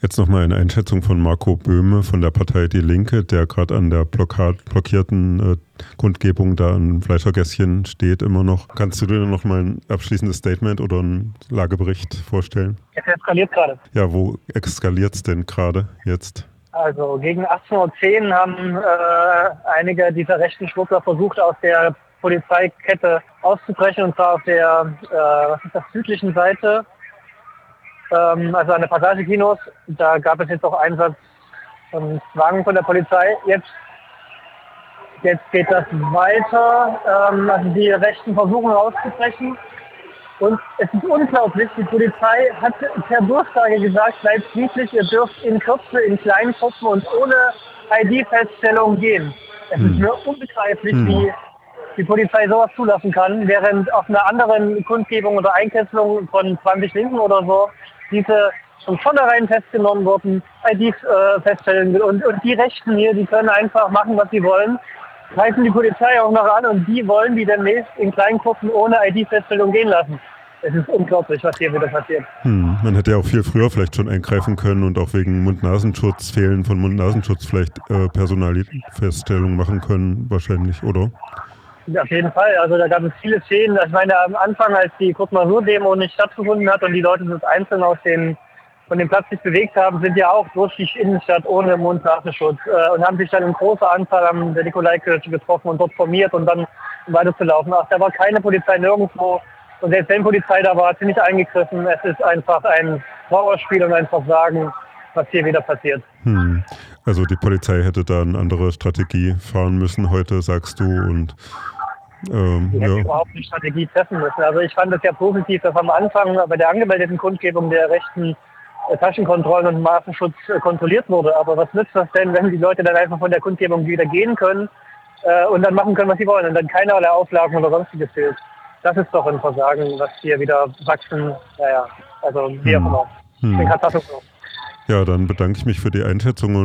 Jetzt nochmal eine Einschätzung von Marco Böhme von der Partei Die Linke, der gerade an der blockierten Kundgebung da in Fleischergässchen steht immer noch. Kannst du dir noch mal ein abschließendes Statement oder einen Lagebericht vorstellen? Es eskaliert gerade. Ja, wo eskaliert es denn gerade jetzt? Also gegen 18:10 Uhr haben einige dieser rechten Schwuppler versucht, aus der Polizeikette auszubrechen, und zwar auf der südlichen Seite, also an der Passagekinos. Da gab es jetzt auch Einsatz von Wagen von der Polizei. Jetzt geht das weiter. Also die Rechten versuchen rauszubrechen. Und es ist unglaublich, die Polizei hat per Durchsage gesagt, bleibt friedlich, ihr dürft in Kürze, in kleinen Gruppen und ohne ID-Feststellung gehen. Es ist mir unbegreiflich, wie die Polizei sowas zulassen kann, während auf einer anderen Kundgebung oder Einkesselung von 20 Linken oder so diese von vornherein festgenommen wurden, IDs feststellen will. Und die Rechten hier, die können einfach machen, was sie wollen, greifen die Polizei auch noch an, und die wollen die demnächst in kleinen Gruppen ohne ID-Feststellung gehen lassen. Es ist unglaublich, was hier wieder passiert. Man hätte ja auch viel früher vielleicht schon eingreifen können und auch wegen Mund-Nasenschutz, Fehlen von Mund-Nasenschutz vielleicht Personalfeststellung machen können, wahrscheinlich, oder? Auf jeden Fall. Also da gab es viele Szenen. Ich meine, am Anfang, als die Kurz-mal-Ruhr-Demo nicht stattgefunden hat und die Leute sich einzeln von dem Platz sich bewegt haben, sind ja auch durch die Innenstadt ohne Mund-Nasenschutz und haben sich dann in großer Anzahl an der Nikolaikirche getroffen und dort formiert und dann weiterzulaufen. Ach, da war keine Polizei nirgendwo. Und selbst wenn Polizei da war, hat sie nicht eingegriffen. Es ist einfach ein Trauerspiel und ein Versagen, was hier wieder passiert. Also die Polizei hätte da eine andere Strategie fahren müssen heute, sagst du, und die hätte überhaupt eine Strategie treffen müssen. Also ich fand es ja positiv, dass am Anfang bei der angemeldeten Kundgebung der rechten Taschenkontrollen und Massenschutz kontrolliert wurde. Aber was nützt das denn, wenn die Leute dann einfach von der Kundgebung wieder gehen können und dann machen können, was sie wollen, und dann keinerlei Auflagen oder sonstiges fehlt? Das ist doch ein Versagen, was hier wieder wachsen. Naja, also wie auch immer. Ich bin Katastrophe. Ja, dann bedanke ich mich für die Einschätzung.